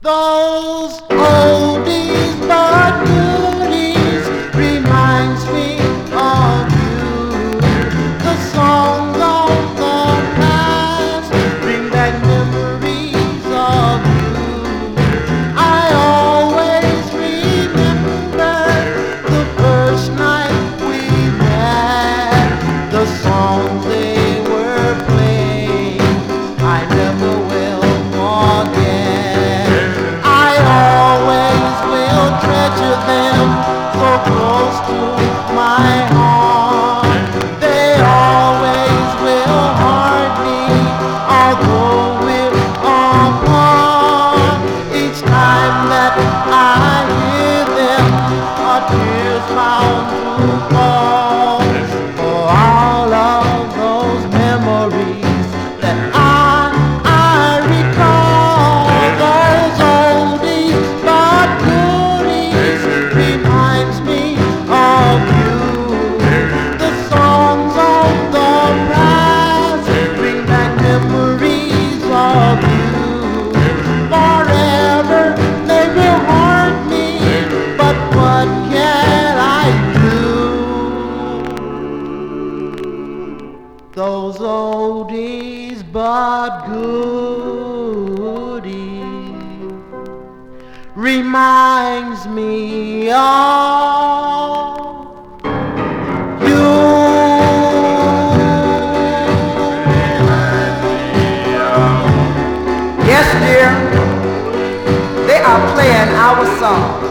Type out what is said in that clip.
Those oldies but goodies reminds me of you. The songs of the past bring back memories of you. I always remember the first night we met. The songs they were playing I never will forget. Treasure them so close to my heart. They always will haunt me, although we're apart. Each time that I hear them, a tear's bound to fall. For all of those memories that I recall. Those oldies but goodies reminds me of you. The songs of the past bring back memories of you. Forever they will haunt me, but what can I do? Those oldies but goodies reminds me of you. Yes, dear, they are playing our song.